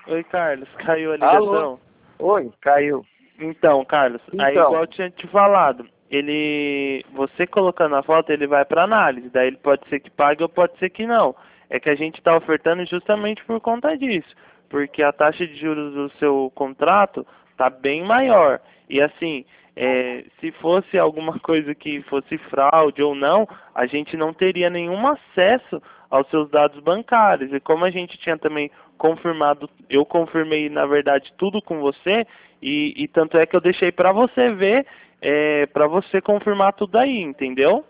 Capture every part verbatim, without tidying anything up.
Oi, Carlos, caiu a Alô? ligação? Oi, caiu. Então, Carlos, aí Então, igual eu tinha te falado, ele, você colocando a foto, ele vai para análise, daí ele pode ser que pague ou pode ser que não. É que a gente está ofertando justamente por conta disso, porque a taxa de juros do seu contrato está bem maior. E assim, é, se fosse alguma coisa que fosse fraude ou não, a gente não teria nenhum acesso aos seus dados bancários. E como a gente tinha também confirmado, eu confirmei na verdade tudo com você, e, e tanto é que eu deixei para você ver, é, para você confirmar tudo aí, entendeu?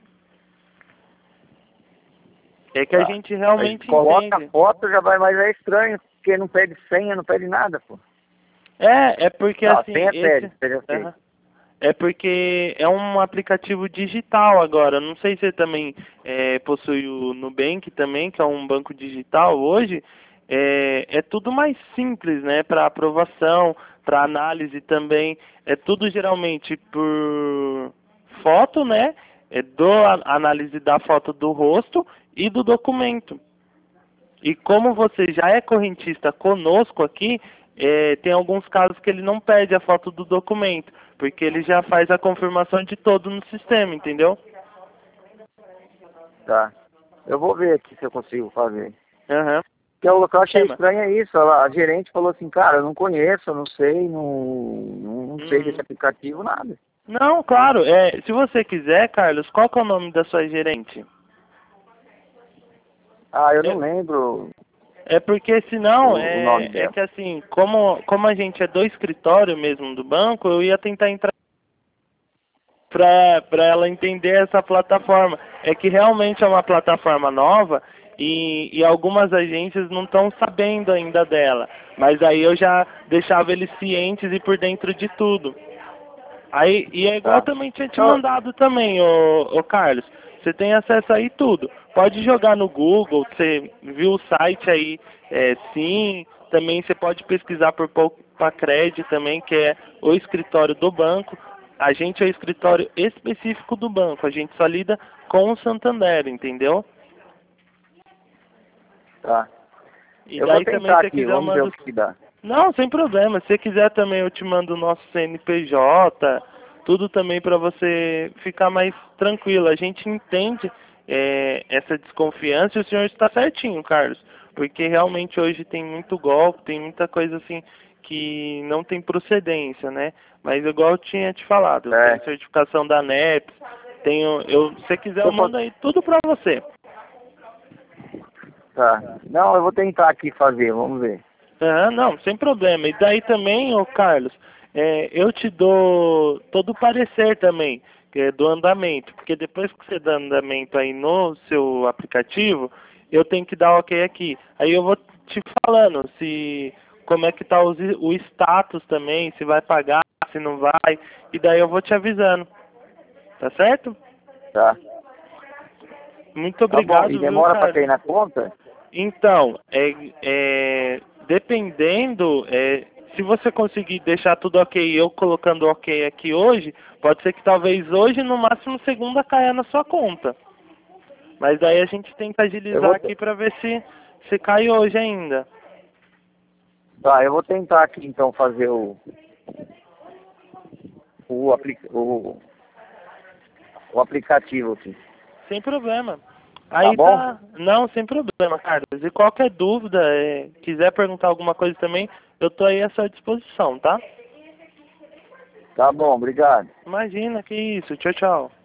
É que a tá. gente Aí realmente coloca a entende. foto, já vai, mas é estranho, porque não pede senha, não pede nada, pô. É, é porque Tá, assim, senha pede, esse. pede ok. Aham. É porque é um aplicativo digital agora. Não sei se você também é, possui o Nubank também, que é um banco digital hoje. É, é tudo mais simples, né? Para aprovação, para análise também. É tudo geralmente por foto, né? É do a análise da foto do rosto e do documento. E como você já é correntista conosco aqui, eh, tem alguns casos que ele não pede a foto do documento, porque ele já faz a confirmação de todo no sistema, entendeu? Tá. Eu vou ver aqui se eu consigo fazer. Aham. Porque o que eu achei Chama. estranho é isso, ela- a gerente falou assim, cara, eu não conheço, eu não sei, não, não sei desse Uhum. aplicativo, nada. Não, claro. É, se você quiser, Carlos, qual que é o nome da sua gerente? Ah, eu não É, lembro é porque senão, o, o nome é, é dela. que assim, como, como a gente é do escritório mesmo do banco, eu ia tentar entrar para para ela entender essa plataforma. É que realmente é uma plataforma nova e, e algumas agências não estão sabendo ainda dela. Mas aí eu já deixava eles cientes e por dentro de tudo. Aí, e é igual eu Tá. também tinha te Então, mandado também, ô, ô Carlos. Você tem acesso aí tudo. Pode jogar no Google, você viu o site aí, é, sim. Também você pode pesquisar por Poupacred também, que é o escritório do banco. A gente é o escritório específico do banco. A gente só lida com o Santander, entendeu? tá. E Eu vou daí também, tentar se você aqui, quiser, eu vamos ver o mando. que que dá. Não, sem problema. Se você quiser também, eu te mando o nosso C N P J, tudo também para você ficar mais tranquilo. A gente entende é, essa desconfiança e o senhor está certinho, Carlos. Porque realmente hoje tem muito golpe, tem muita coisa assim que não tem procedência, né? Mas igual eu tinha te falado, eu É. tenho certificação da ANEPS, tenho, eu, se você quiser Se eu eu for- mando aí tudo para você. Tá. Não, eu vou tentar aqui fazer, vamos ver. Aham, não, sem problema. E daí também, ô Carlos, é, eu te dou todo o parecer também, que é do andamento, porque depois que você dá andamento aí no seu aplicativo, eu tenho que dar ok aqui. Aí eu vou te falando se como é que tá os, o status também, se vai pagar, se não vai, e daí eu vou te avisando, tá certo? Tá. Muito Tá bom. E obrigado, viu, demora pra Carlos? cair na conta? Então, é, é, dependendo, é, se você conseguir deixar tudo ok, eu colocando ok aqui hoje, pode ser que talvez hoje, no máximo segunda, caia na sua conta. Mas daí a gente tem que Eu agilizar vou. aqui para ver se, se cai hoje ainda. Tá, eu vou tentar aqui então fazer o. O, apli... o, o aplicativo aqui. Sem problema. Tá Aí bom? tá. Não, sem problema, Carlos. E qualquer dúvida, é, quiser perguntar alguma coisa também, eu tô aí à sua disposição, tá? Tá bom, obrigado. Imagina, que isso. Tchau, tchau.